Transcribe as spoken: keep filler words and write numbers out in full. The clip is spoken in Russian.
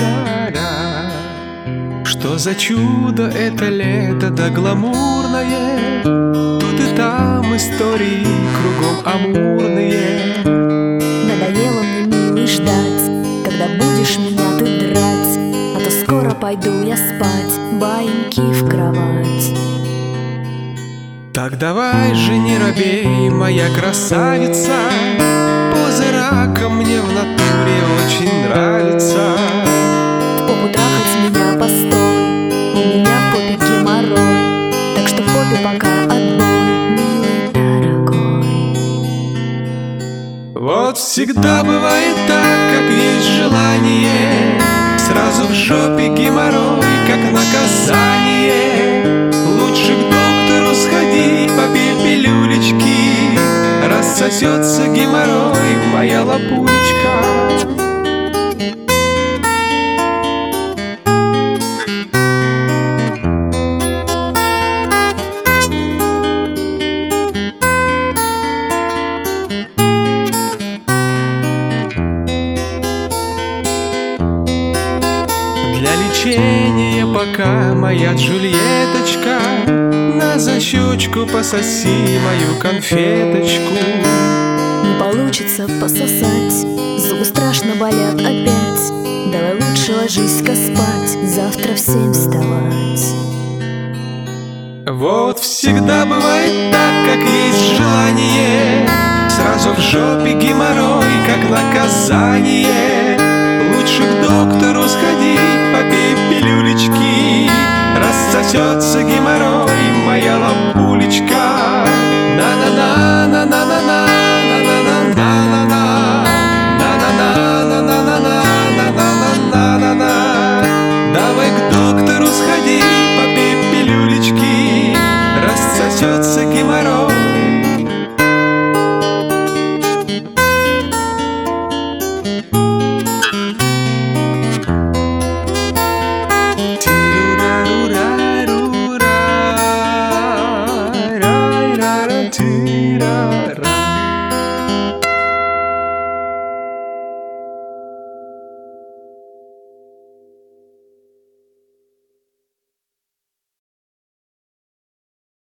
Что за чудо это лето, да гламурное. Тут и там истории кругом амурные. Надоело мне, милый, ждать, когда будешь меня ты драть. А то скоро пойду я спать, баиньки в кровать. Так давай же не робей, моя красавица. Поза рака мне в натуре очень нравится. В попу трахать меня постой, у меня в попе геморрой. Так что в попе пока отбой, милый дорогой. Вот всегда бывает так, как есть желание. Сразу в жопе геморрой, как наказание. Лучше к доктору сходи, попей пилюлечки. Рассосется геморрой, моя лапулечка. Для лечения пока, моя Джульеточка, на защечку пососи мою конфеточку. Не получится пососать, зубы страшно болят опять. Давай лучше ложись-ка спать, завтра в семь вставать. Вот всегда бывает так, как есть желание. Сразу в жопе геморрой, как наказание. Лучше к доктору сходи, попей пилюлечки. Рассосется геморрой, моя лапулечка. На-на-на-на-на-на-на. Давай к доктору сходи, попей пилюлечки. Рассосется геморрой. Тира-ра.